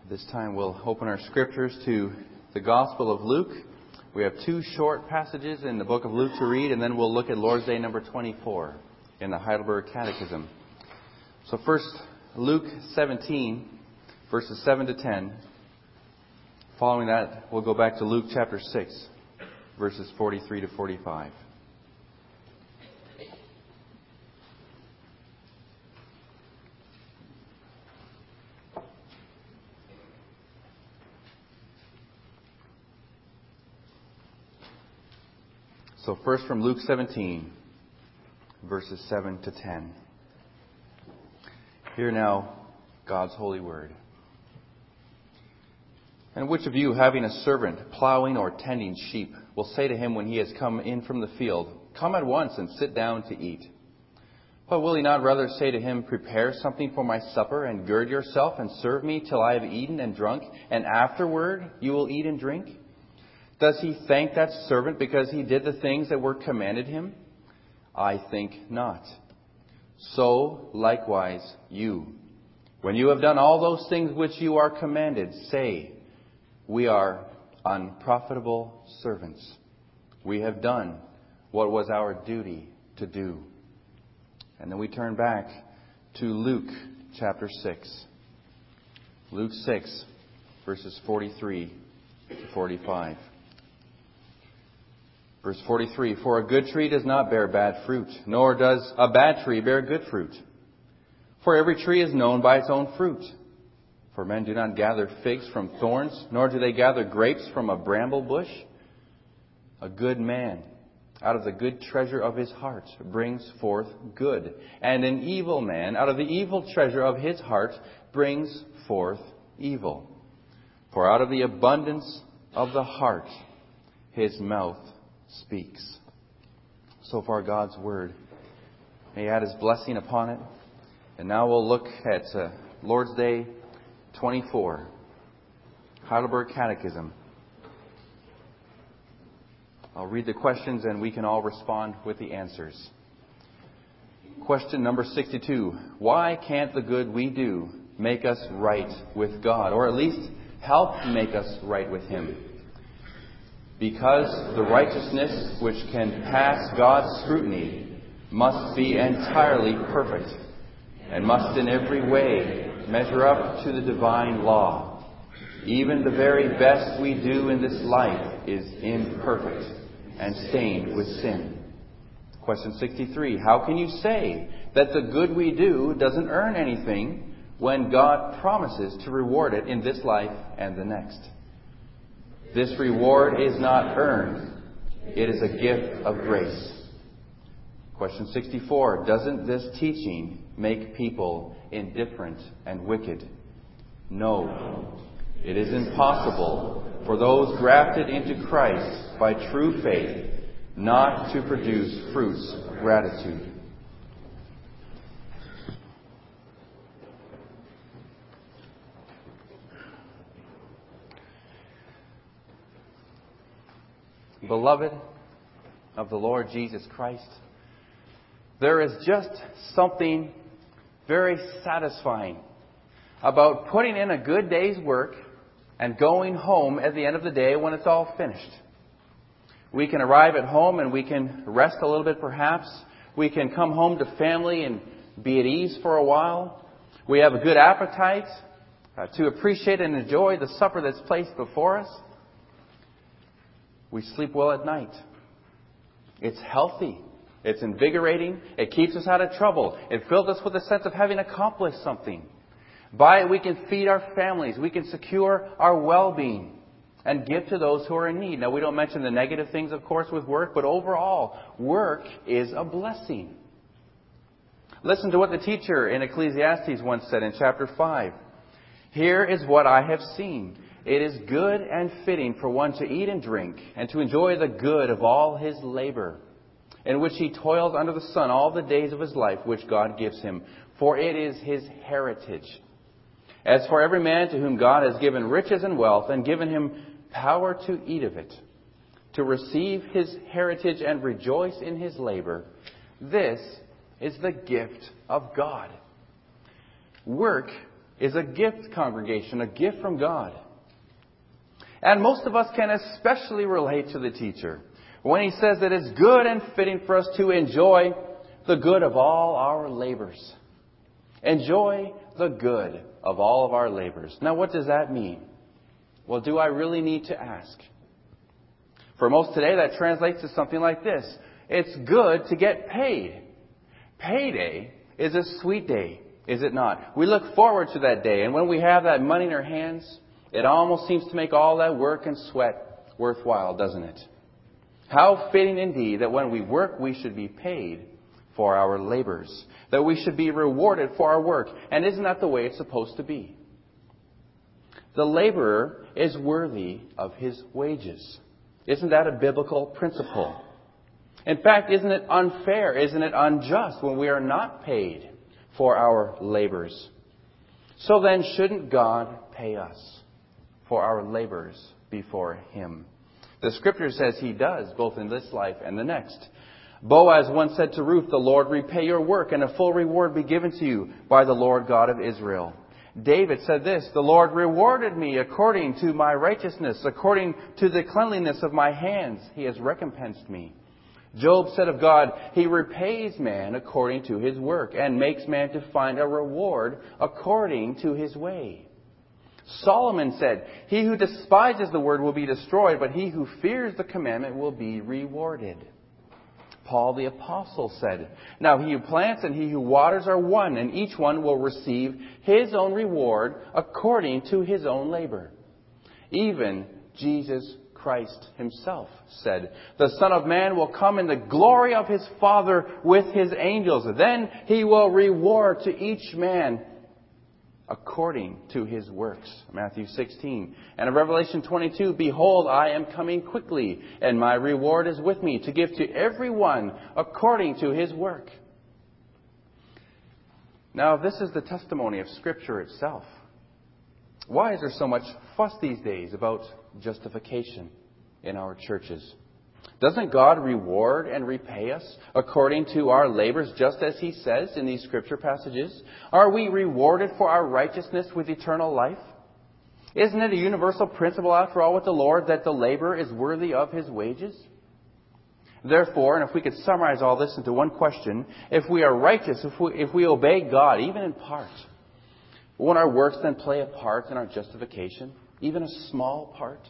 This time we'll open our scriptures to the Gospel of Luke. We have two short passages in the book of Luke to read, and then we'll look at Lord's Day number 24 in the Heidelberg Catechism. So first, Luke 17, verses 7 to 10. Following that, we'll go back to Luke chapter 6, verses 43 to 45. So first from Luke 17, verses 7 to 10. Hear now God's holy word. And which of you, having a servant plowing or tending sheep, will say to him when he has come in from the field, "Come at once and sit down to eat"? But will he not rather say to him, "Prepare something for my supper, and gird yourself, and serve me till I have eaten and drunk, and afterward you will eat and drink"? Does he thank that servant because he did the things that were commanded him? I think not. So likewise you, when you have done all those things which you are commanded, say, "We are unprofitable servants. We have done what was our duty to do." And then we turn back to Luke chapter 6. Luke 6, verses 43 to 45. Verse 43, "For a good tree does not bear bad fruit, nor does a bad tree bear good fruit. For every tree is known by its own fruit. For men do not gather figs from thorns, nor do they gather grapes from a bramble bush. A good man, out of the good treasure of his heart, brings forth good. And an evil man, out of the evil treasure of his heart, brings forth evil. For out of the abundance of the heart, his mouth speaks." So far God's Word. May He add His blessing upon it. And now we'll look at Lord's Day 24, Heidelberg Catechism. I'll read the questions and we can all respond with the answers. Question number 62. Why can't the good we do make us right with God, or at least help make us right with Him? Because the righteousness which can pass God's scrutiny must be entirely perfect, and must in every way measure up to the divine law. Even the very best we do in this life is imperfect and stained with sin. Question 63. How can you say that the good we do doesn't earn anything when God promises to reward it in this life and the next? This reward is not earned. It is a gift of grace. Question 64. Doesn't this teaching make people indifferent and wicked? No. It is impossible for those grafted into Christ by true faith not to produce fruits of gratitude. Beloved of the Lord Jesus Christ, there is just something very satisfying about putting in a good day's work and going home at the end of the day when it's all finished. We can arrive at home and we can rest a little bit perhaps. We can come home to family and be at ease for a while. We have a good appetite to appreciate and enjoy the supper that's placed before us. We sleep well at night. It's healthy. It's invigorating. It keeps us out of trouble. It fills us with a sense of having accomplished something. By it, we can feed our families. We can secure our well-being and give to those who are in need. Now, we don't mention the negative things, of course, with work, but overall, work is a blessing. Listen to what the teacher in Ecclesiastes once said in chapter 5. "Here is what I have seen. It is good and fitting for one to eat and drink, and to enjoy the good of all his labor, in which he toils under the sun all the days of his life, which God gives him. For it is his heritage. As for every man to whom God has given riches and wealth, and given him power to eat of it, to receive his heritage and rejoice in his labor, this is the gift of God." Work is a gift congregation, a gift from God. And most of us can especially relate to the teacher when he says that it's good and fitting for us to enjoy the good of all our labors. Enjoy the good of all of our labors. Now, what does that mean? Well, do I really need to ask? For most today, that translates to something like this. It's good to get paid. Payday is a sweet day, is it not? We look forward to that day, and when we have that money in our hands, it almost seems to make all that work and sweat worthwhile, doesn't it? How fitting indeed that when we work, we should be paid for our labors, that we should be rewarded for our work. And isn't that the way it's supposed to be? The laborer is worthy of his wages. Isn't that a biblical principle? In fact, isn't it unfair, isn't it unjust when we are not paid for our labors? So then, shouldn't God pay us for our labors before Him? The Scripture says He does, both in this life and the next. Boaz once said to Ruth, "The Lord repay your work, and a full reward be given to you by the Lord God of Israel." David said this, "The Lord rewarded me according to my righteousness, according to the cleanliness of my hands. He has recompensed me." Job said of God, He repays man according to his work, and makes man to find a reward according to his way. Solomon said, "He who despises the word will be destroyed, but he who fears the commandment will be rewarded." Paul the Apostle said, "Now he who plants and he who waters are one, and each one will receive his own reward according to his own labor." Even Jesus Christ Himself said, "The Son of Man will come in the glory of His Father with His angels. Then He will reward to each man according to his works." Matthew 16. And in Revelation 22, "Behold, I am coming quickly, and my reward is with me, to give to everyone according to his work." Now, this is the testimony of Scripture itself. Why is there so much fuss these days about justification in our churches? Doesn't God reward and repay us according to our labors, just as He says in these Scripture passages? Are we rewarded for our righteousness with eternal life? Isn't it a universal principle, after all, with the Lord, that the laborer is worthy of his wages? Therefore, and if we could summarize all this into one question, if we are righteous, if we obey God, even in part, won't our works then play a part in our justification? Even a small part?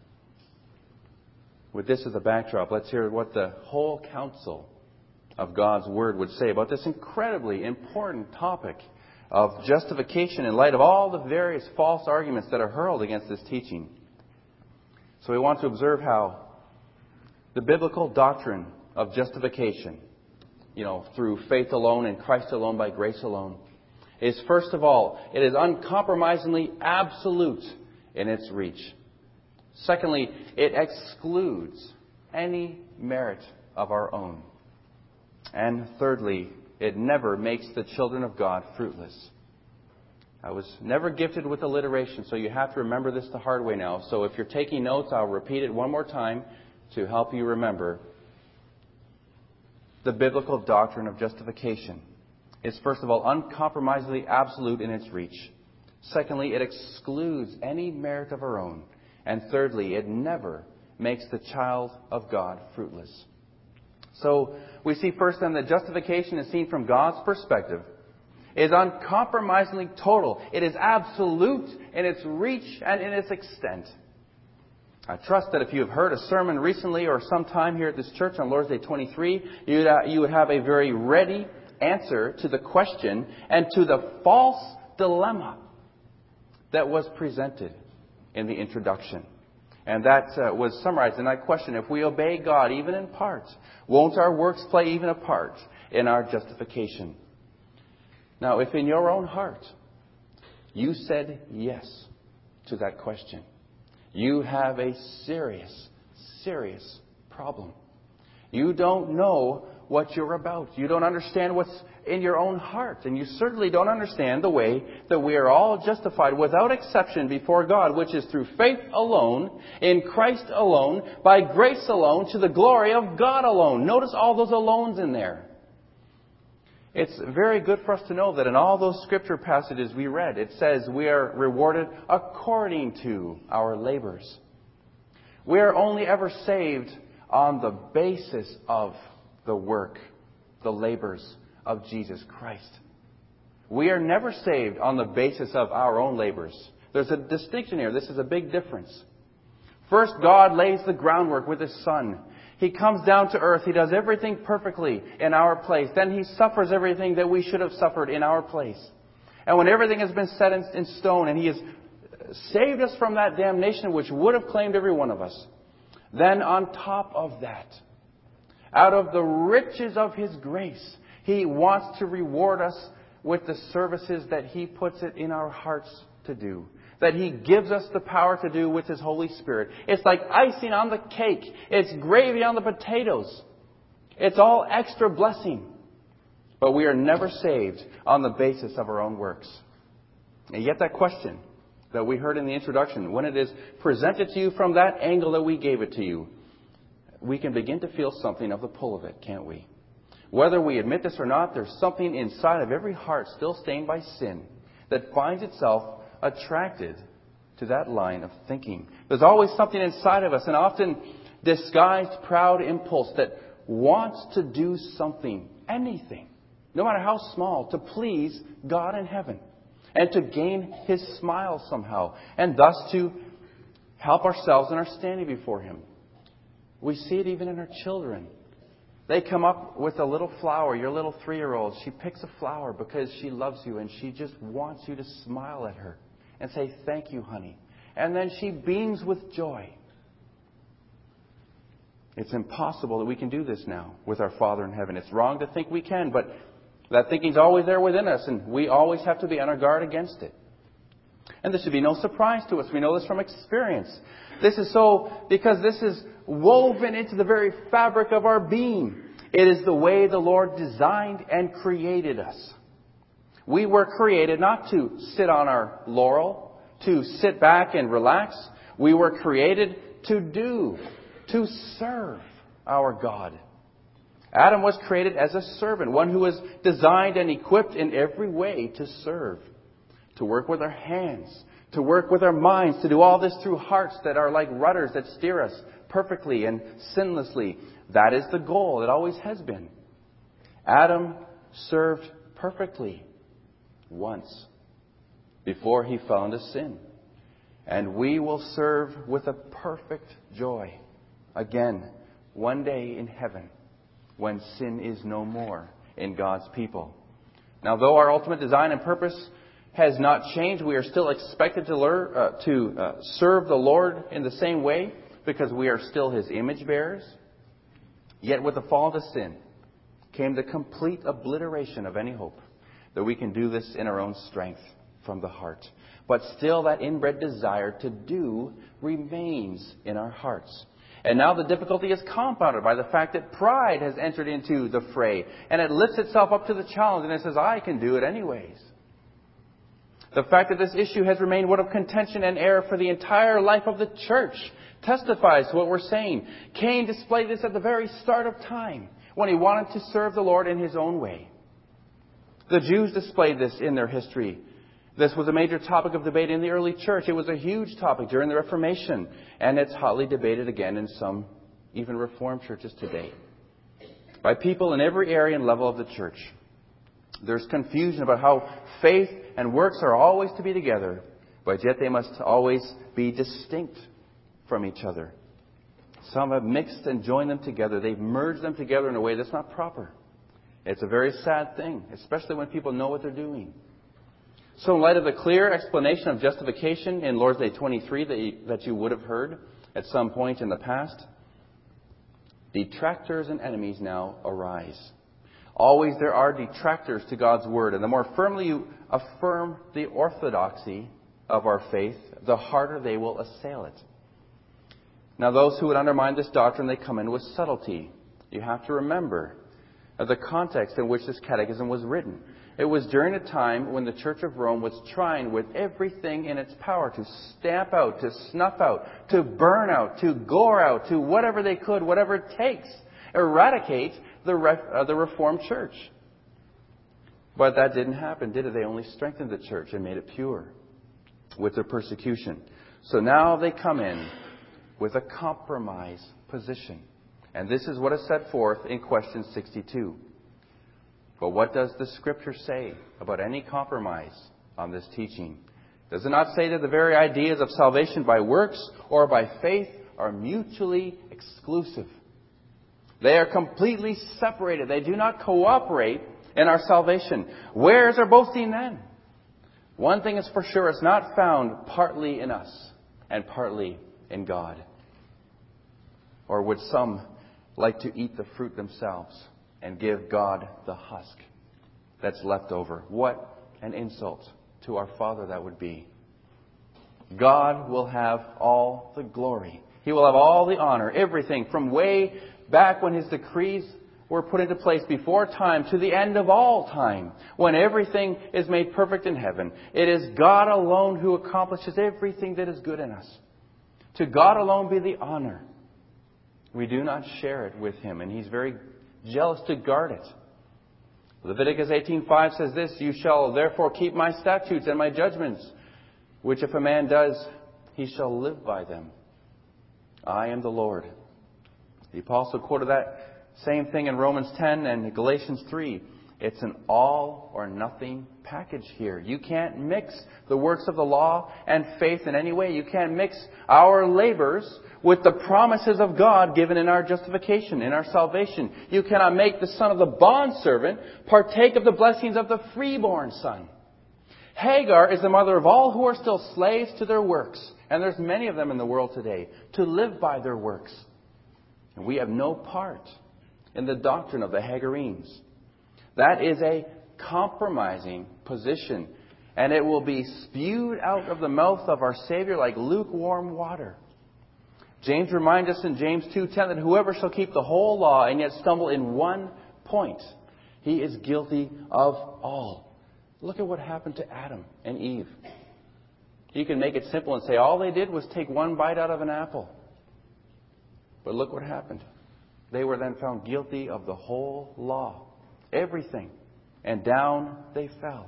With this as a backdrop, let's hear what the whole counsel of God's Word would say about this incredibly important topic of justification in light of all the various false arguments that are hurled against this teaching. So we want to observe how the biblical doctrine of justification, through faith alone in Christ alone by grace alone, is, first of all, it is uncompromisingly absolute in its reach. Secondly, it excludes any merit of our own. And thirdly, it never makes the children of God fruitless. I was never gifted with alliteration, so you have to remember this the hard way now. So if you're taking notes, I'll repeat it one more time to help you remember. The biblical doctrine of justification is, first of all, uncompromisingly absolute in its reach. Secondly, it excludes any merit of our own. And thirdly, it never makes the child of God fruitless. So we see first then that justification is seen from God's perspective is uncompromisingly total. It is absolute in its reach and in its extent. I trust that if you have heard a sermon recently or sometime here at this church on Lord's Day 23, you would have a very ready answer to the question and to the false dilemma that was presented in the introduction. And that was summarized in that question: if we obey God even in part, won't our works play even a part in our justification? Now, if in your own heart you said yes to that question, you have a serious, serious problem. You don't know what you're about. You don't understand what's in your own heart. And you certainly don't understand the way that we are all justified without exception before God, which is through faith alone, in Christ alone, by grace alone, to the glory of God alone. Notice all those alones in there. It's very good for us to know that in all those scripture passages we read, it says we are rewarded according to our labors. We are only ever saved on the basis of the work, the labors of Jesus Christ. We are never saved on the basis of our own labors. There's a distinction here. This is a big difference. First, God lays the groundwork with His Son. He comes down to earth. He does everything perfectly in our place. Then He suffers everything that we should have suffered in our place. And when everything has been set in stone and He has saved us from that damnation which would have claimed every one of us, then on top of that, out of the riches of His grace, He wants to reward us with the services that He puts it in our hearts to do, that He gives us the power to do with His Holy Spirit. It's like icing on the cake. It's gravy on the potatoes. It's all extra blessing. But we are never saved on the basis of our own works. And yet that question that we heard in the introduction, when it is presented to you from that angle that we gave it to you, we can begin to feel something of the pull of it, can't we? Whether we admit this or not, there's something inside of every heart still stained by sin that finds itself attracted to that line of thinking. There's always something inside of us, an often disguised, proud impulse that wants to do something, anything, no matter how small, to please God in heaven and to gain His smile somehow, and thus to help ourselves in our standing before Him. We see it even in our children. They come up with a little flower, your little 3-year-old. She picks a flower because she loves you and she just wants you to smile at her and say, "Thank you, honey." And then she beams with joy. It's impossible that we can do this now with our Father in heaven. It's wrong to think we can, but that thinking's always there within us, and we always have to be on our guard against it. And this should be no surprise to us. We know this from experience. This is so because this is woven into the very fabric of our being. It is the way the Lord designed and created us. We were created not to sit on our laurel, to sit back and relax. We were created to serve our God. Adam was created as a servant, one who was designed and equipped in every way to serve, to work with our hands, to work with our minds, to do all this through hearts that are like rudders that steer us perfectly and sinlessly. That is the goal. It always has been. Adam served perfectly once before he fell into sin. And we will serve with a perfect joy again one day in heaven when sin is no more in God's people. Now, though our ultimate design and purpose has not changed, we are still expected to serve the Lord in the same way because we are still His image bearers. Yet with the fall into sin came the complete obliteration of any hope that we can do this in our own strength from the heart. But still that inbred desire to do remains in our hearts. And now the difficulty is compounded by the fact that pride has entered into the fray. And it lifts itself up to the challenge and it says, "I can do it anyways." The fact that this issue has remained one of contention and error for the entire life of the church testifies to what we're saying. Cain displayed this at the very start of time when he wanted to serve the Lord in his own way. The Jews displayed this in their history. This was a major topic of debate in the early church. It was a huge topic during the Reformation, and it's hotly debated again in some even Reformed churches today by people in every area and level of the church. There's confusion about how faith and works are always to be together, but yet they must always be distinct from each other. Some have mixed and joined them together. They've merged them together in a way that's not proper. It's a very sad thing, especially when people know what they're doing. So in light of the clear explanation of justification in Lord's Day 23 that you would have heard at some point in the past, detractors and enemies now arise. Always there are detractors to God's Word, and the more firmly you affirm the orthodoxy of our faith, the harder they will assail it. Now those who would undermine this doctrine, they come in with subtlety. You have to remember the context in which this catechism was written. It was during a time when the Church of Rome was trying with everything in its power to stamp out, to snuff out, to burn out, to gore out, to whatever they could, whatever it takes, eradicate the Reformed Church. But that didn't happen, did it? They only strengthened the church and made it pure with their persecution. So now they come in with a compromise position. And this is what is set forth in question 62. But what does the Scripture say about any compromise on this teaching? Does it not say that the very ideas of salvation by works or by faith are mutually exclusive? They are completely separated. They do not cooperate in our salvation. Where is our boasting then? One thing is for sure, it's not found partly in us and partly in God. Or would some like to eat the fruit themselves and give God the husk that's left over? What an insult to our Father that would be. God will have all the glory. He will have all the honor, everything from way back when His decrees were put into place before time to the end of all time, when everything is made perfect in heaven. It is God alone who accomplishes everything that is good in us. To God alone be the honor. We do not share it with Him, and He's very jealous to guard it. Leviticus 18:5 says this, "You shall therefore keep my statutes and my judgments, which if a man does, he shall live by them. I am the Lord." The apostle quoted that same thing in Romans 10 and Galatians 3. It's an all or nothing package here. You can't mix the works of the law and faith in any way. You can't mix our labors with the promises of God given in our justification, in our salvation. You cannot make the son of the bondservant partake of the blessings of the freeborn son. Hagar is the mother of all who are still slaves to their works. And there's many of them in the world today, to live by their works. And we have no part in the doctrine of the Hagarenes. That is a compromising position. And it will be spewed out of the mouth of our Savior like lukewarm water. James reminds us in James 2:10 that whoever shall keep the whole law and yet stumble in one point, he is guilty of all. Look at what happened to Adam and Eve. You can make it simple and say all they did was take one bite out of an apple. But look what happened. They were then found guilty of the whole law. Everything. And down they fell.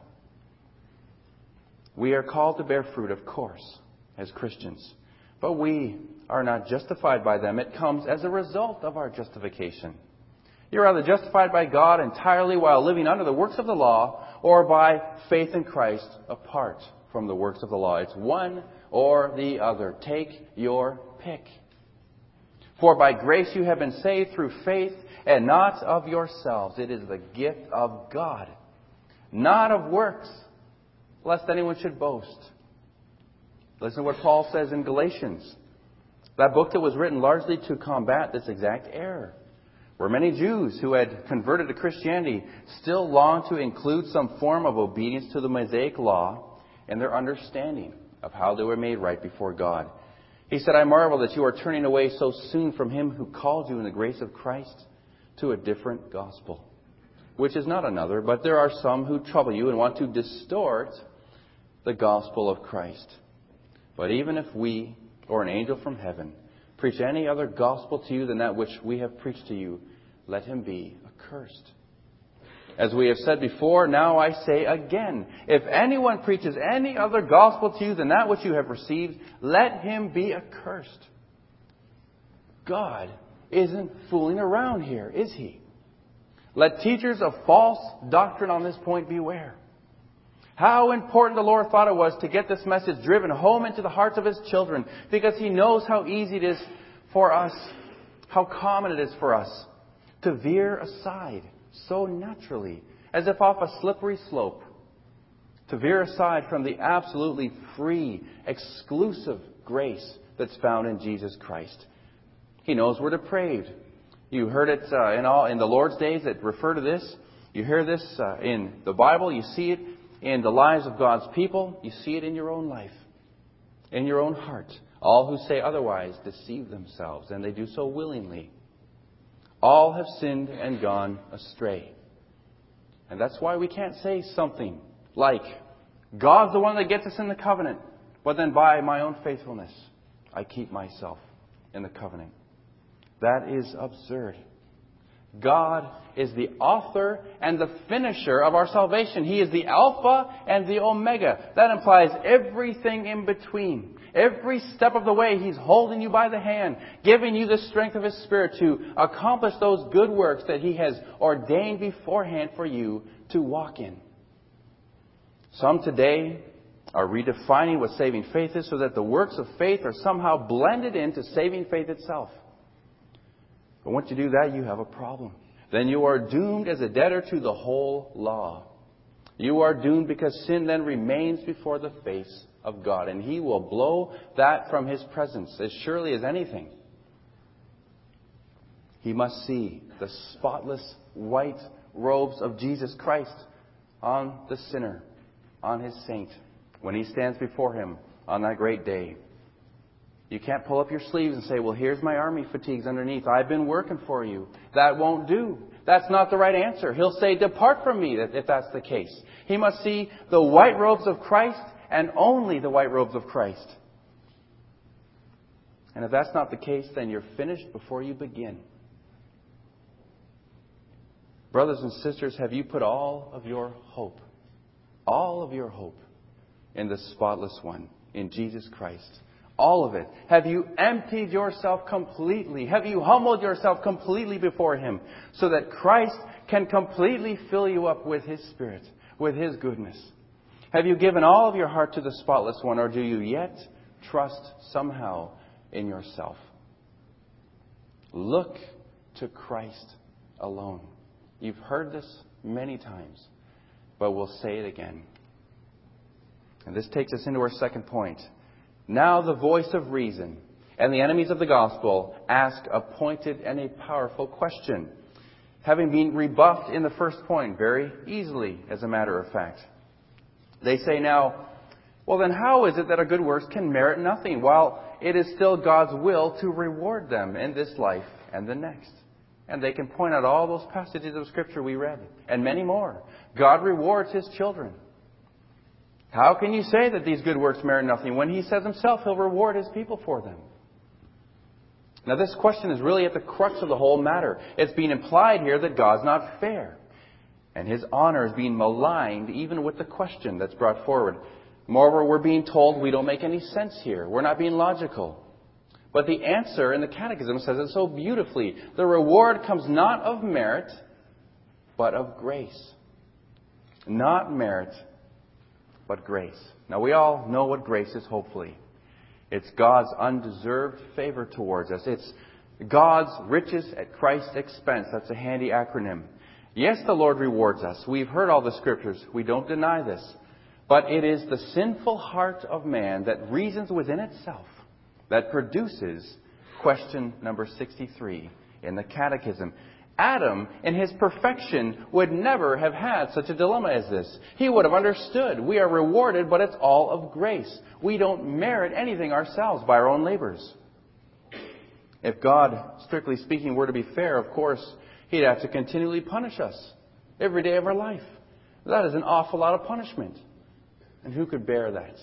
We are called to bear fruit, of course, as Christians. But we are not justified by them. It comes as a result of our justification. You're either justified by God entirely while living under the works of the law, or by faith in Christ apart from the works of the law. It's one or the other. Take your pick. For by grace you have been saved through faith, and not of yourselves. It is the gift of God, not of works, lest anyone should boast. Listen to what Paul says in Galatians, that book that was written largely to combat this exact error, where many Jews who had converted to Christianity still longed to include some form of obedience to the Mosaic law in their understanding of how they were made right before God. He said, "I marvel that you are turning away so soon from Him who called you in the grace of Christ to a different gospel, which is not another, but there are some who trouble you and want to distort the gospel of Christ. But even if we, or an angel from heaven, preach any other gospel to you than that which we have preached to you, let him be accursed. As we have said before, now I say again, if anyone preaches any other gospel to you than that which you have received, let him be accursed." God isn't fooling around here, is He? Let teachers of false doctrine on this point beware. How important the Lord thought it was to get this message driven home into the hearts of His children, because He knows how easy it is for us, how common it is for us to veer aside so naturally, as if off a slippery slope, to veer aside from the absolutely free, exclusive grace that's found in Jesus Christ. He knows we're depraved. You heard it in the Lord's days that refer to this. You hear this in the Bible. You see it in the lives of God's people. You see it in your own life, in your own heart. All who say otherwise deceive themselves, and they do so willingly. All have sinned and gone astray. And that's why we can't say something like, God's the one that gets us in the covenant, but then by my own faithfulness, I keep myself in the covenant. That is absurd. God is the author and the finisher of our salvation. He is the Alpha and the Omega. That implies everything in between. Every step of the way, He's holding you by the hand, giving you the strength of His Spirit to accomplish those good works that He has ordained beforehand for you to walk in. Some today are redefining what saving faith is so that the works of faith are somehow blended into saving faith itself. But once you do that, you have a problem. Then you are doomed as a debtor to the whole law. You are doomed because sin then remains before the face of God, and He will blow that from His presence as surely as anything. He must see the spotless white robes of Jesus Christ on the sinner, on His saint, when he stands before Him on that great day. You can't pull up your sleeves and say, well, here's my army fatigues underneath. I've been working for you. That won't do. That's not the right answer. He'll say, depart from me, if that's the case. He must see the white robes of Christ and only the white robes of Christ. And if that's not the case, then you're finished before you begin. Brothers and sisters, have you put all of your hope in the spotless one, in Jesus Christ? All of it. Have you emptied yourself completely? Have you humbled yourself completely before Him so that Christ can completely fill you up with His Spirit, with His goodness? Have you given all of your heart to the spotless one, or do you yet trust somehow in yourself? Look to Christ alone. You've heard this many times, but we'll say it again. And this takes us into our second point. Now the voice of reason and the enemies of the gospel ask a pointed and a powerful question, having been rebuffed in the first point very easily, as a matter of fact. They say now, well then how is it that our good works can merit nothing, while it is still God's will to reward them in this life and the next? And they can point out all those passages of Scripture we read, and many more. God rewards His children. How can you say that these good works merit nothing when He says Himself He'll reward His people for them? Now this question is really at the crux of the whole matter. It's being implied here that God's not fair. And His honor is being maligned even with the question that's brought forward. Moreover, we're being told we don't make any sense here. We're not being logical. But the answer in the Catechism says it so beautifully. The reward comes not of merit, but of grace. Not merit, but grace. Now we all know what grace is, hopefully. It's God's undeserved favor towards us. It's God's riches at Christ's expense. That's a handy acronym. Yes, the Lord rewards us. We've heard all the Scriptures. We don't deny this. But it is the sinful heart of man that reasons within itself that produces question number 63 in the Catechism. Adam, in his perfection, would never have had such a dilemma as this. He would have understood. We are rewarded, but it's all of grace. We don't merit anything ourselves by our own labors. If God, strictly speaking, were to be fair, of course, He'd have to continually punish us every day of our life. That is an awful lot of punishment. And who could bear that?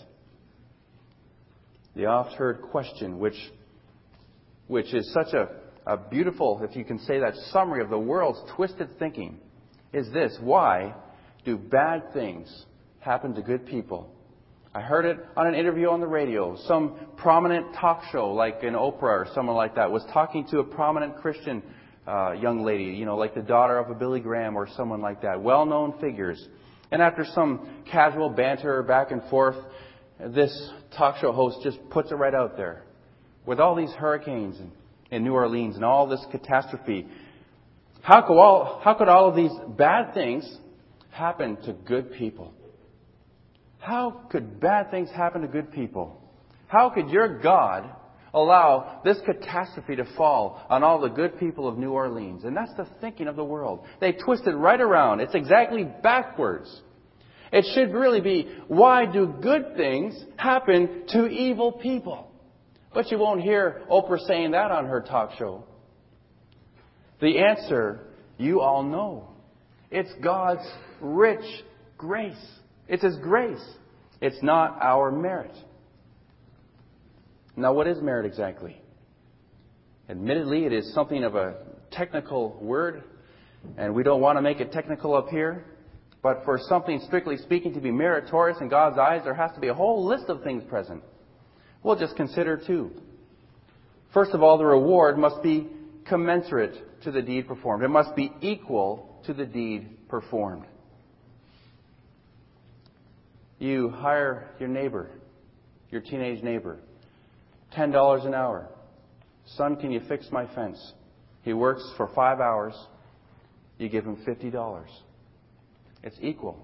The oft-heard question, which is such a beautiful, if you can say that, summary of the world's twisted thinking, is this: why do bad things happen to good people? I heard it on an interview on the radio. Some prominent talk show, like in Oprah or someone like that, was talking to a prominent Christian young lady, like the daughter of a Billy Graham or someone like that, well-known figures. And after some casual banter back and forth, this talk show host just puts it right out there. With all these hurricanes in New Orleans and all this catastrophe, how could all of these bad things happen to good people? How could bad things happen to good people? How could your God allow this catastrophe to fall on all the good people of New Orleans? And that's the thinking of the world. They twist it right around. It's exactly backwards. It should really be, why do good things happen to evil people? But you won't hear Oprah saying that on her talk show. The answer, you all know. It's God's rich grace. It's His grace. It's not our merit. Now, what is merit exactly? Admittedly, it is something of a technical word, And we don't want to make it technical up here, but for something strictly speaking to be meritorious in God's eyes, there has to be a whole list of things present. We'll just consider two. First of all, the reward must be commensurate to the deed performed. It must be equal to the deed performed. You hire your neighbor, your teenage neighbor, $10 an hour. Son, can you fix my fence? He works for 5 hours. You give him $50. It's equal.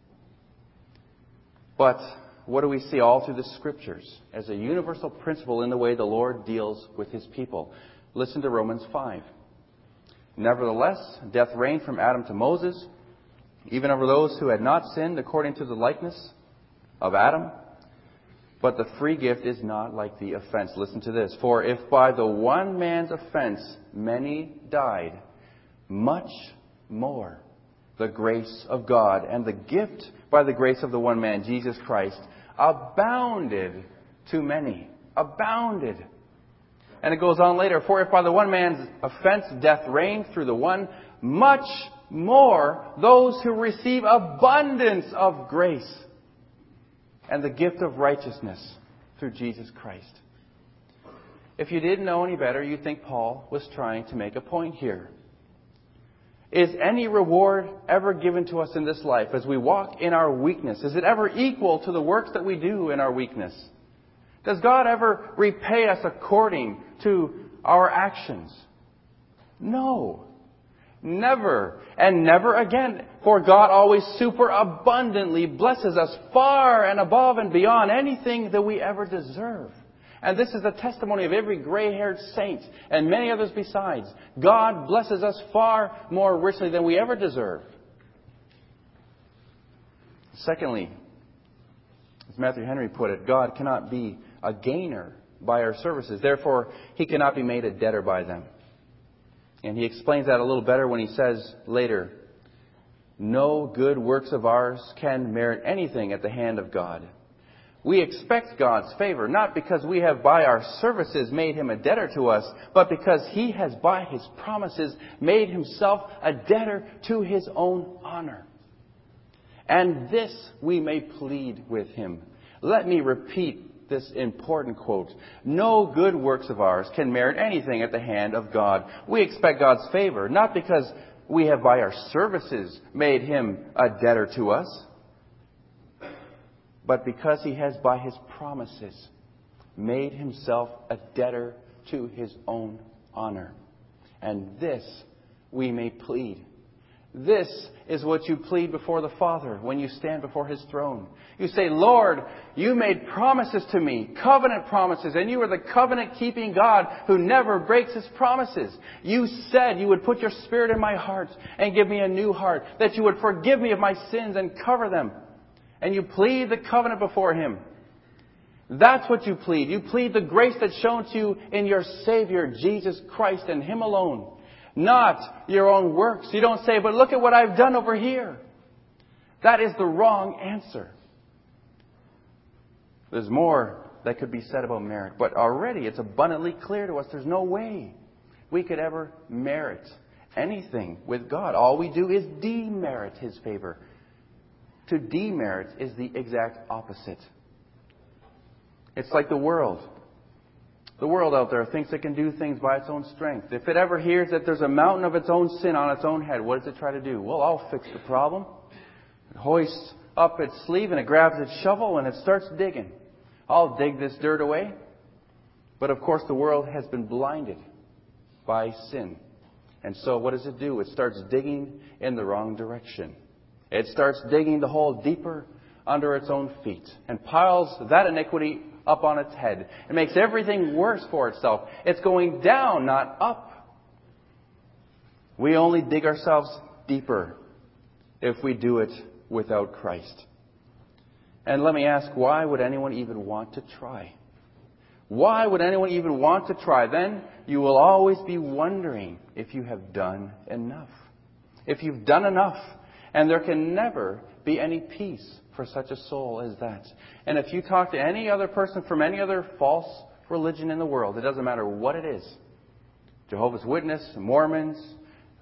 But what do we see all through the Scriptures as a universal principle in the way the Lord deals with His people? Listen to Romans 5. Nevertheless, death reigned from Adam to Moses, even over those who had not sinned according to the likeness of Adam. But the free gift is not like the offense. Listen to this. For if by the one man's offense many died, much more the grace of God and the gift by the grace of the one man, Jesus Christ, abounded to many. Abounded. And it goes on later. For if by the one man's offense death reigned through the one, much more those who receive abundance of grace and the gift of righteousness through Jesus Christ. If you didn't know any better, you'd think Paul was trying to make a point here. Is any reward ever given to us in this life as we walk in our weakness? Is it ever equal to the works that we do in our weakness? Does God ever repay us according to our actions? No. Never. And never again. For God always superabundantly blesses us far and above and beyond anything that we ever deserve. And this is the testimony of every gray-haired saint and many others besides. God blesses us far more richly than we ever deserve. Secondly, as Matthew Henry put it, God cannot be a gainer by our services. Therefore, He cannot be made a debtor by them. And he explains that a little better when he says later, no good works of ours can merit anything at the hand of God. We expect God's favor, not because we have by our services made Him a debtor to us, but because He has by His promises made Himself a debtor to His own honor. And this we may plead with Him. Let me repeat this important quote. No good works of ours can merit anything at the hand of God. We expect God's favor, not because we have by our services made Him a debtor to us, but because He has by His promises made Himself a debtor to His own honor. And this we may plead. This is what you plead before the Father when you stand before His throne. You say, Lord, you made promises to me, covenant promises, and you are the covenant-keeping God who never breaks His promises. You said you would put your Spirit in my heart and give me a new heart, that you would forgive me of my sins and cover them. And you plead the covenant before Him. That's what you plead. You plead the grace that's shown to you in your Savior, Jesus Christ, and Him alone. Not your own works. You don't say, but look at what I've done over here. That is the wrong answer. There's more that could be said about merit. But already it's abundantly clear to us there's no way we could ever merit anything with God. All we do is demerit His favor. To demerit is the exact opposite. It's like the world. The world out there thinks it can do things by its own strength. If it ever hears that there's a mountain of its own sin on its own head, what does it try to do? Well, I'll fix the problem. It hoists up its sleeve and it grabs its shovel and it starts digging. I'll dig this dirt away. But of course the world has been blinded by sin. And so what does it do? It starts digging in the wrong direction. It starts digging the hole deeper under its own feet and piles that iniquity up on its head. It makes everything worse for itself. It's going down, not up. We only dig ourselves deeper if we do it without Christ. And let me ask, why would anyone even want to try? Why would anyone even want to try? Then you will always be wondering if you have done enough. If you've done enough. And there can never be any peace for such a soul as that. And if you talk to any other person from any other false religion in the world, it doesn't matter what it is. Jehovah's Witness, Mormons,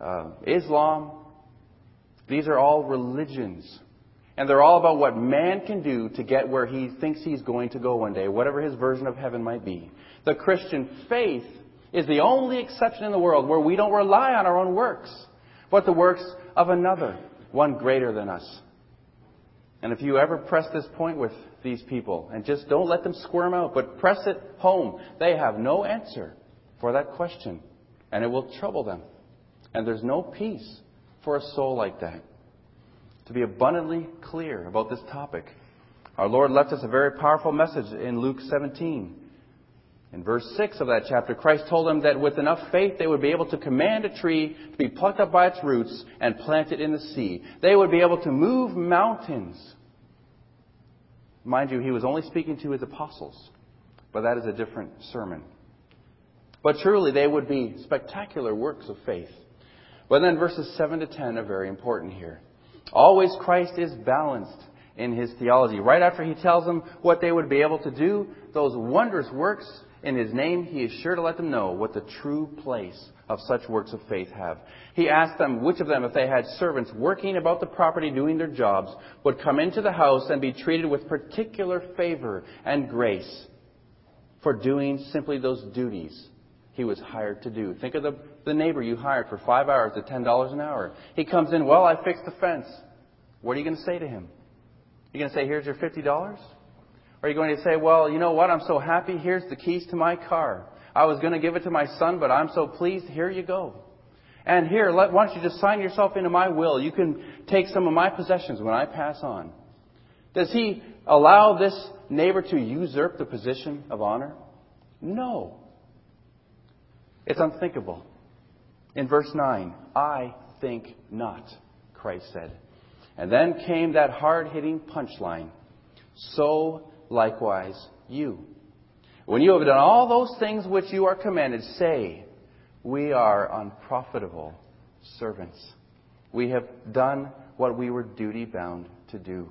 Islam. These are all religions. And they're all about what man can do to get where he thinks he's going to go one day, whatever his version of heaven might be. The Christian faith is the only exception in the world where we don't rely on our own works, but the works of another, one greater than us. And if you ever press this point with these people, and just don't let them squirm out, but press it home, they have no answer for that question, and it will trouble them. And there's no peace for a soul like that. To be abundantly clear about this topic, our Lord left us a very powerful message in Luke 17. In verse 6 of that chapter, Christ told them that with enough faith they would be able to command a tree to be plucked up by its roots and planted in the sea. They would be able to move mountains. Mind you, he was only speaking to his apostles, but that is a different sermon. But truly, they would be spectacular works of faith. But then verses 7 to 10 are very important here. Always Christ is balanced in his theology. Right after he tells them what they would be able to do, those wondrous works in his name, he is sure to let them know what the true place of such works of faith have. He asked them which of them, if they had servants working about the property doing their jobs, would come into the house and be treated with particular favor and grace for doing simply those duties he was hired to do. Think of the neighbor you hired for 5 hours at $10 an hour. He comes in, well, I fixed the fence. What are you going to say to him? You're going to say, here's your $50? Or are you going to say, well, you know what? I'm so happy. Here's the keys to my car. I was going to give it to my son, but I'm so pleased. Here you go. And here, why don't you just sign yourself into my will? You can take some of my possessions when I pass on. Does he allow this neighbor to usurp the position of honor? No. It's unthinkable. In verse 9, I think not, Christ said. And then came that hard-hitting punchline. So likewise you. When you have done all those things which you are commanded, say, we are unprofitable servants. We have done what we were duty-bound to do.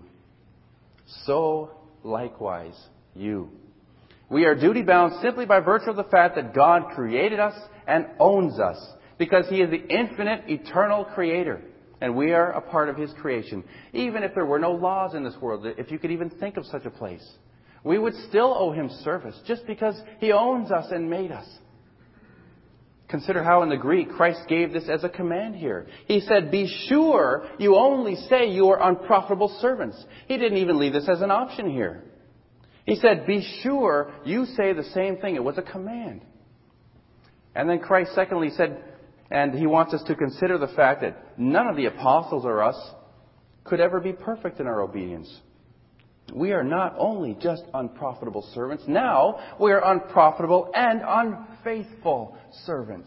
So likewise you. We are duty-bound simply by virtue of the fact that God created us and owns us, because he is the infinite, eternal creator. And we are a part of his creation. Even if there were no laws in this world, if you could even think of such a place, we would still owe him service just because he owns us and made us. Consider how in the Greek Christ gave this as a command here. He said, be sure you only say you are unprofitable servants. He didn't even leave this as an option here. He said, be sure you say the same thing. It was a command. And then Christ secondly said, and he wants us to consider the fact that none of the apostles or us could ever be perfect in our obedience. We are not only just unprofitable servants, now we are unprofitable and unfaithful servants.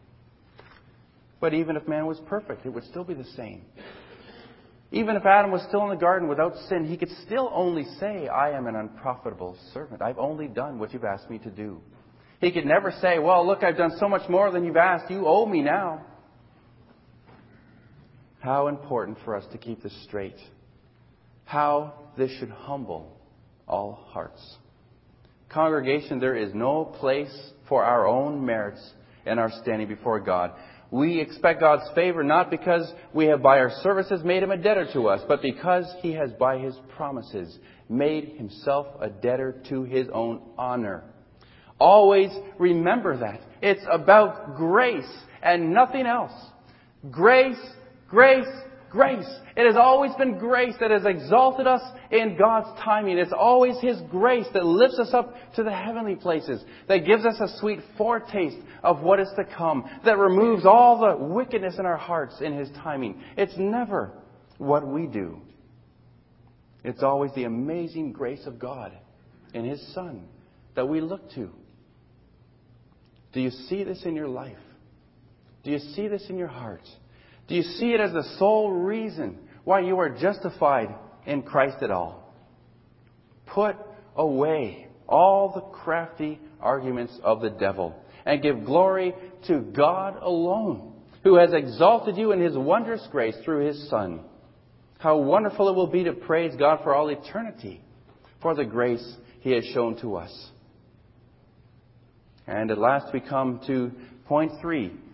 But even if man was perfect, it would still be the same. Even if Adam was still in the garden without sin, he could still only say, I am an unprofitable servant. I've only done what you've asked me to do. He could never say, well, look, I've done so much more than you've asked. You owe me now. How important for us to keep this straight. How this should humble all hearts. Congregation, there is no place for our own merits and our standing before God. We expect God's favor not because we have by our services made him a debtor to us, but because he has by his promises made himself a debtor to his own honor. Always remember that. It's about grace and nothing else. Grace, grace, grace. It has always been grace that has exalted us in God's timing. It's always his grace that lifts us up to the heavenly places, that gives us a sweet foretaste of what is to come, that removes all the wickedness in our hearts in his timing. It's never what we do. It's always the amazing grace of God in his Son that we look to. Do you see this in your life? Do you see this in your heart? Do you see it as the sole reason why you are justified in Christ at all? Put away all the crafty arguments of the devil and give glory to God alone, who has exalted you in his wondrous grace through his Son. How wonderful it will be to praise God for all eternity for the grace he has shown to us. And at last we come to point 3.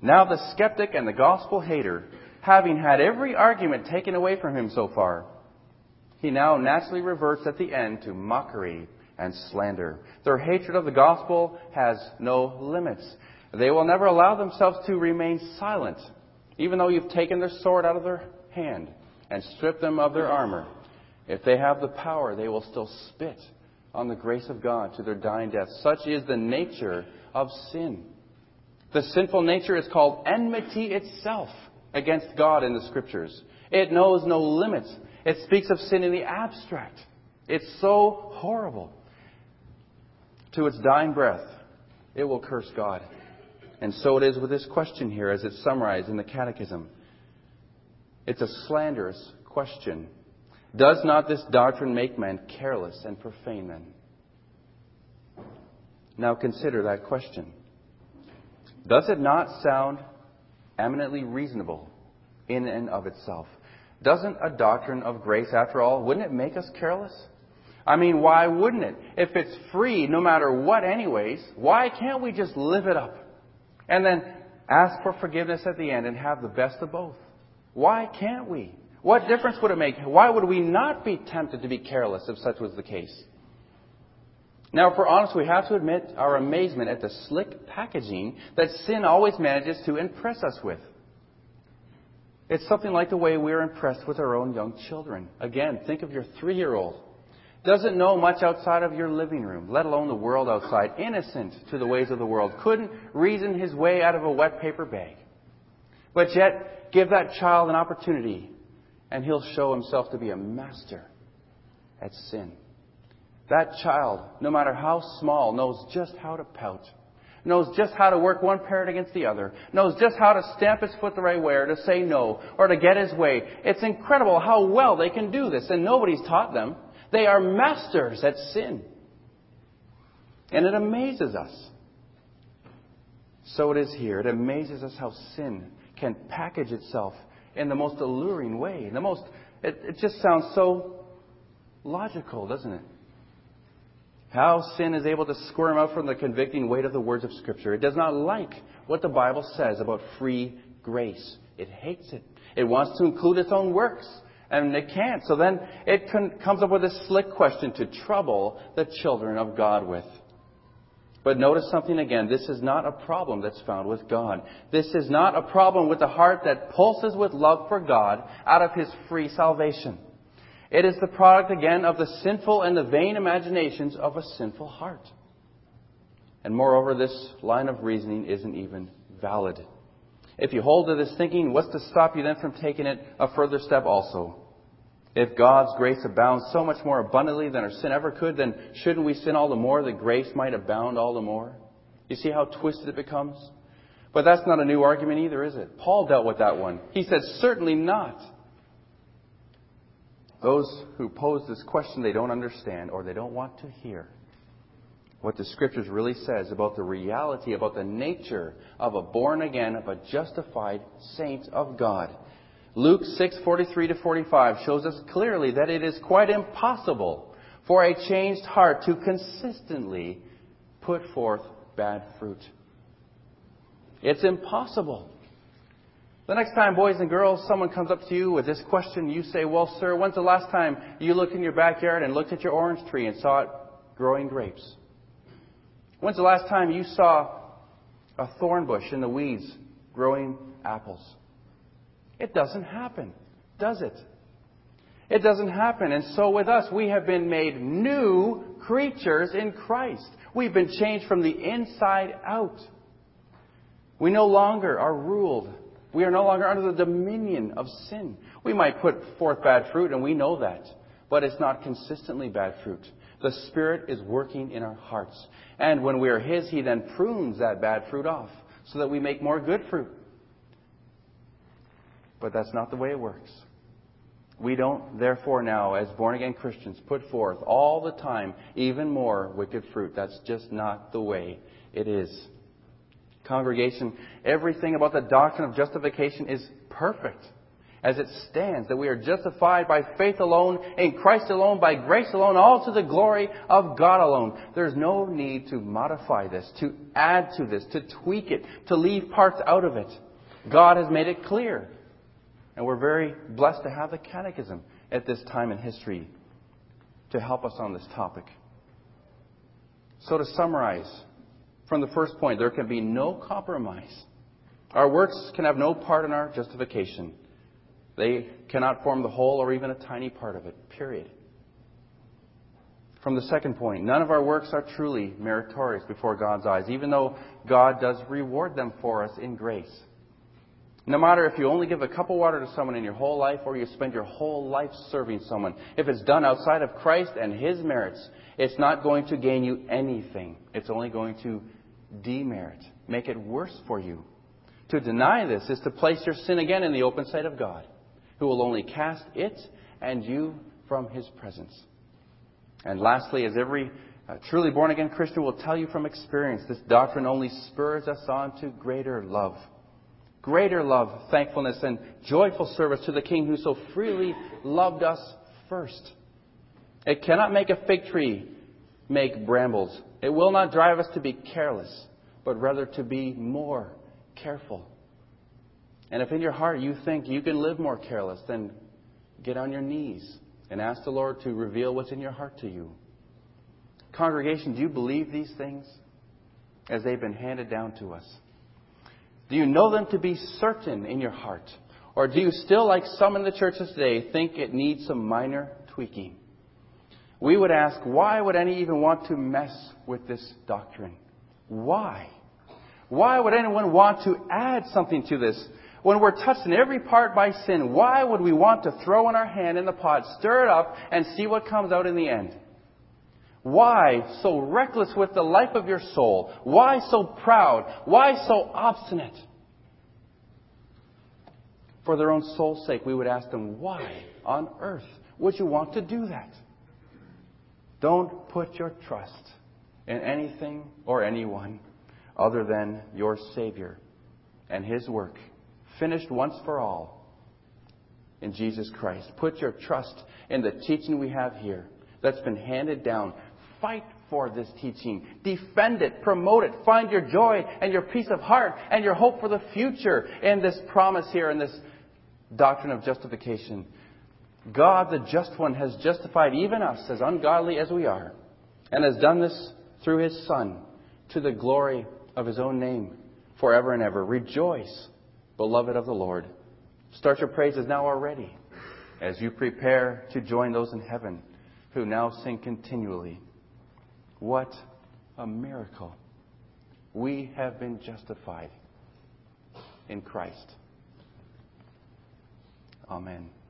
Now the skeptic and the gospel hater, having had every argument taken away from him so far, he now naturally reverts at the end to mockery and slander. Their hatred of the gospel has no limits. They will never allow themselves to remain silent, even though you've taken their sword out of their hand and stripped them of their armor. If they have the power, they will still spit on the grace of God to their dying death. Such is the nature of sin. The sinful nature is called enmity itself against God in the Scriptures. It knows no limits. It speaks of sin in the abstract. It's so horrible. To its dying breath, it will curse God. And so it is with this question here as it's summarized in the Catechism. It's a slanderous question. Does not this doctrine make men careless and profane then? Now consider that question. Does it not sound eminently reasonable in and of itself? Doesn't a doctrine of grace, after all, wouldn't it make us careless? I mean, why wouldn't it? If it's free no matter what anyways, why can't we just live it up? And then ask for forgiveness at the end and have the best of both? Why can't we? What difference would it make? Why would we not be tempted to be careless if such was the case? Now, if we're honest, we have to admit our amazement at the slick packaging that sin always manages to impress us with. It's something like the way we're impressed with our own young children. Again, think of your 3-year-old. Doesn't know much outside of your living room, let alone the world outside. Innocent to the ways of the world. Couldn't reason his way out of a wet paper bag. But yet, give that child an opportunity, and he'll show himself to be a master at sin. That child, no matter how small, knows just how to pout. Knows just how to work one parent against the other. Knows just how to stamp his foot the right way or to say no or to get his way. It's incredible how well they can do this, and nobody's taught them. They are masters at sin. And it amazes us. So it is here. It amazes us how sin can package itself in the most alluring way. It just sounds so logical, doesn't it? How sin is able to squirm out from the convicting weight of the words of Scripture. It does not like what the Bible says about free grace. It hates it. It wants to include its own works, and it can't. So then it comes up with a slick question to trouble the children of God with. But notice something again. This is not a problem that's found with God. This is not a problem with the heart that pulses with love for God out of His free salvation. It is the product, again, of the sinful and the vain imaginations of a sinful heart. And moreover, this line of reasoning isn't even valid. If you hold to this thinking, what's to stop you then from taking it a further step also? If God's grace abounds so much more abundantly than our sin ever could, then shouldn't we sin all the more that grace might abound all the more? You see how twisted it becomes? But that's not a new argument either, is it? Paul dealt with that one. He said, certainly not. Those who pose this question, they don't understand or they don't want to hear what the Scriptures really says about the reality, about the nature of a born-again, of a justified saint of God. Luke 6:43-45 shows us clearly that it is quite impossible for a changed heart to consistently put forth bad fruit. It's impossible. The next time, boys and girls, someone comes up to you with this question, you say, well, sir, when's the last time you looked in your backyard and looked at your orange tree and saw it growing grapes? When's the last time you saw a thorn bush in the weeds growing apples? It doesn't happen, does it? It doesn't happen. And so with us, we have been made new creatures in Christ. We've been changed from the inside out. We no longer are ruled. We are no longer under the dominion of sin. We might put forth bad fruit, and we know that. But it's not consistently bad fruit. The Spirit is working in our hearts. And when we are His, He then prunes that bad fruit off so that we make more good fruit. But that's not the way it works. We don't, therefore, now, as born-again Christians, put forth all the time even more wicked fruit. That's just not the way it is. Congregation, everything about the doctrine of justification is perfect. as it stands, that we are justified by faith alone, in Christ alone, by grace alone, all to the glory of God alone. There's no need to modify this, to add to this, to tweak it, to leave parts out of it. God has made it clear. And we're very blessed to have the Catechism at this time in history to help us on this topic. So to summarize, from the first point, there can be no compromise. Our works can have no part in our justification. They cannot form the whole or even a tiny part of it, period. From the second point, none of our works are truly meritorious before God's eyes, even though God does reward them for us in grace. No matter if you only give a cup of water to someone in your whole life or you spend your whole life serving someone, if it's done outside of Christ and His merits, it's not going to gain you anything. It's only going to demerit, make it worse for you. To deny this is to place your sin again in the open sight of God, who will only cast it and you from His presence. And lastly, as every truly born-again Christian will tell you from experience, this doctrine only spurs us on to greater love. Greater love, thankfulness, and joyful service to the King who so freely loved us first. It cannot make a fig tree make brambles. It will not drive us to be careless, but rather to be more careful. And if in your heart you think you can live more careless, then get on your knees and ask the Lord to reveal what's in your heart to you. Congregation, do you believe these things as they've been handed down to us? Do you know them to be certain in your heart? Or do you still, like some in the churches today, think it needs some minor tweaking? We would ask, why would any even want to mess with this doctrine? Why? Why would anyone want to add something to this? When we're touched in every part by sin, why would we want to throw in our hand in the pot, stir it up, and see what comes out in the end? Why so reckless with the life of your soul? Why so proud? Why so obstinate? For their own soul's sake, we would ask them, why on earth would you want to do that? Don't put your trust in anything or anyone other than your Savior and His work, finished once for all in Jesus Christ. Put your trust in the teaching we have here that's been handed down. Fight for this teaching. Defend it. Promote it. Find your joy and your peace of heart and your hope for the future in this promise here, in this doctrine of justification. God, the just one, has justified even us, as ungodly as we are, and has done this through His Son, to the glory of His own name, forever and ever. Rejoice, beloved of the Lord. Start your praises now already, as you prepare to join those in heaven who now sing continually. What a miracle. We have been justified in Christ. Amen.